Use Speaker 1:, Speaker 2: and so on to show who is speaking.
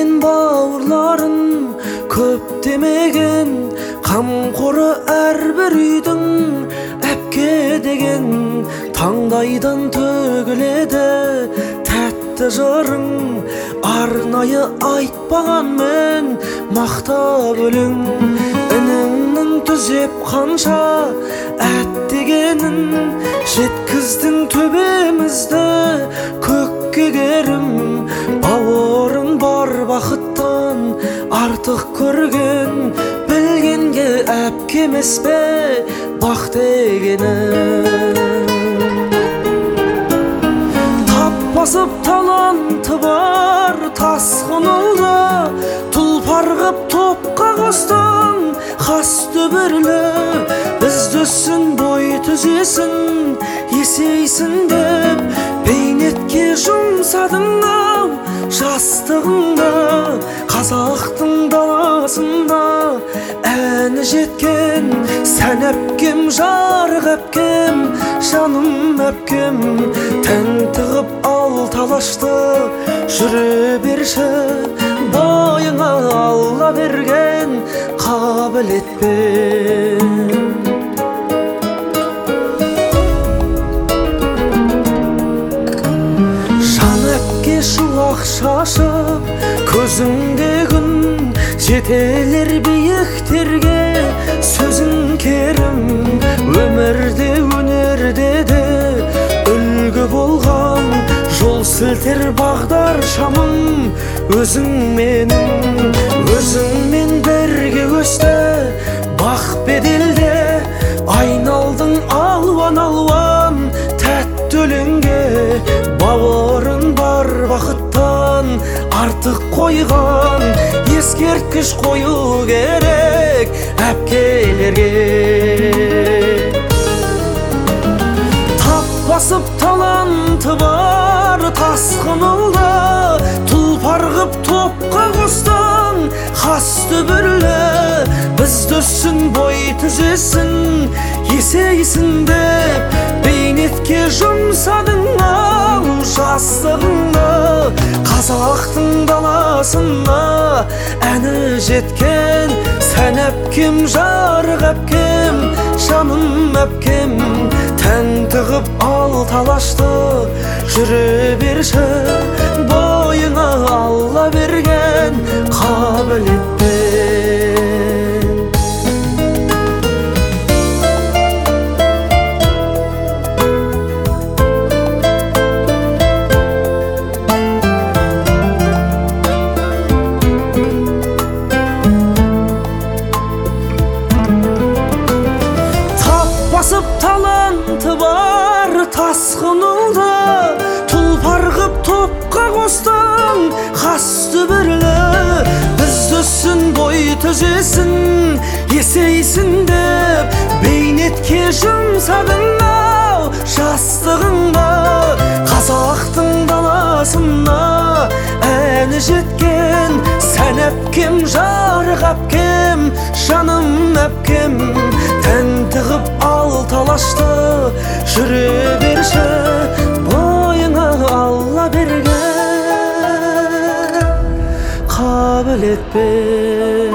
Speaker 1: сен бауырларын көп демеген, қамқоры әрбір үйдің әпке деген. Таңдайдан төгіледі тәтті жырың, арнайы айтпағанмен мақтап өлең. Ініңнің түзеп қанша әттегенін, жеткіздің төбемізді көкке керім. Бауырың бар бақыттан артық көрген, білгенге әпке емес пе бақ дегені. Таппасып таланты бар тасқын ұлды, тұлпар қып топқа қостың қас дүбірлі. Бізді өссін бой түзесін есейсін деп, бейнетке жұмсадың-ау жастығыңды. Қазақтың даласында әні жеткен, сән әпкем, жарық әпкем, жаным әпкем. Тәнті қып ал талашты жүре берші, бойыңа Алла берген қабілетпен. Жан әпке шуақ шашып көзіңде күн, жетелер биіктерге сөзің керім. Өмірде өнерде де үлгі болған, жол сілтер бағдар шамым өзің менің. Өзіңмен бірге өсті бақ беделде, айналдың алуан-алуан тәтті өлеңге. Бауырың бар бақыттан артық қойған, ескерткіш қою керек әпкелерге. Таппасып таланты бар тасқын ұлды, тұлпар қып топқа қостың қас дүбірлі. Бізді өссін бой түзесін есейсін деп, бейнетке жұмсадың-ау жастығыңды. Қазақтың даласына әні жеткен, сән әпкем, жарық әпкем, жаным әпкем. Тәнті қып ал талашты жүре берші, бойыңа Алла берген қабілетпен. Таппасып таланты бар тасқын ұлды, тұлпар қып топқа қостың қас дүбірлі. Бізді өссін бой түзесін есейсін деп, бейнетке жұмсадың-ау жастығыңды. Қазақтың даласына әні жеткен, сән әпкем, жарық әпкем, жаным әпкем. Тәнті қып ал талашты жүре берші, бойыңа Алла берген қабілетпен.